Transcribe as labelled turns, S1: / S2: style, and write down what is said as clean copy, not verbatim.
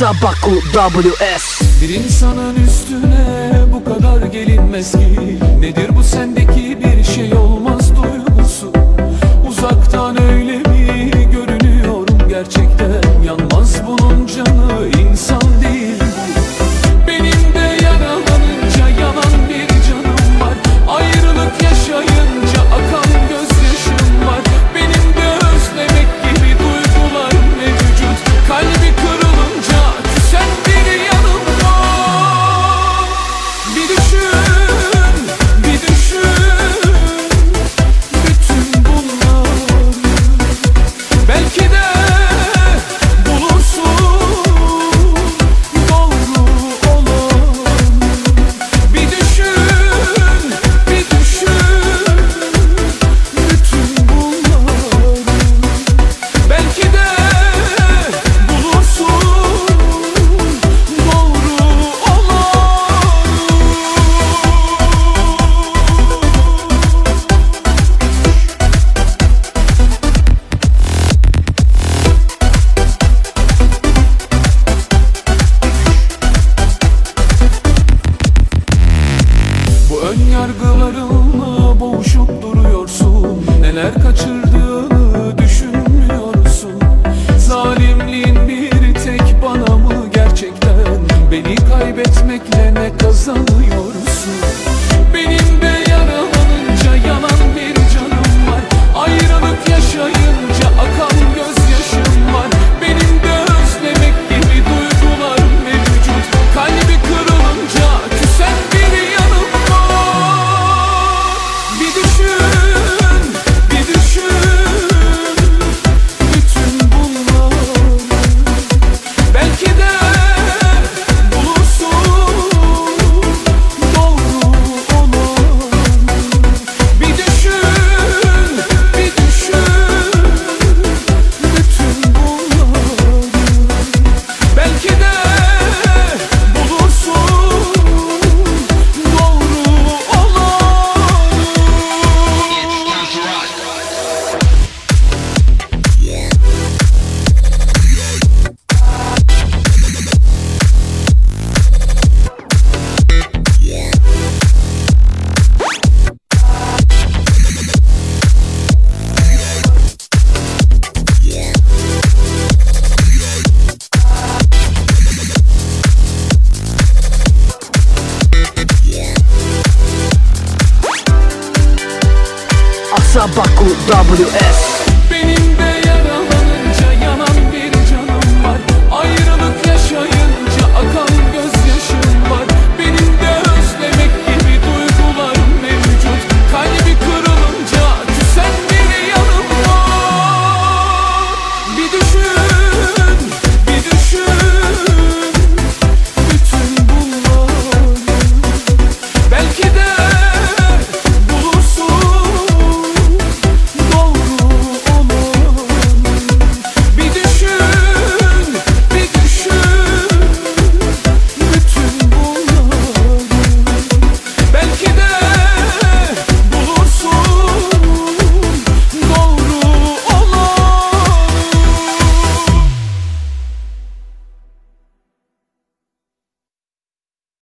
S1: Asabaku WS.
S2: Bir insanın üstüne bu kadar gelinmez ki. Nedir bu sendeki bir şey olmaz duygusu? Uzaktan öyle mi görünüyorum gerçekten? Yanmaz bunun canı, insan değil bu. Benim de yaralanınca yanan bir canım var. Ayrılık yaşayınca akan gözyaşım var. Benim de özlemek gibi duygular mevcut. Kalbi kırılınca küsen bir yanım var. Bir düşün, bir düşün bütün bunları. Belki de bulursun doğru olan. Bir düşün, bir düşün bütün bunları. Belki de bulursun doğru olan. Bu ön yargılarınla boğuşup duruyorsun. Neler kaçırdığını düşünmüyorsun. Zalimliğin bir tek bana mı gerçekten? Beni kaybetmekle ne kazanıyorsun? Benim de yaralanınca yanan bir canım var. Ayrılık yaşayınca akan gözyaşım var. Benim de özlemek gibi duygular mevcut. Kalbi kırılınca küsen bir yanım var. Bir düşün, bir düşün bütün bunları. Belki de bulursun doğru olan. Bir düşün, bir düşün bütün bunları. Belki de bulursun doğru olan.
S1: Asabaku WS.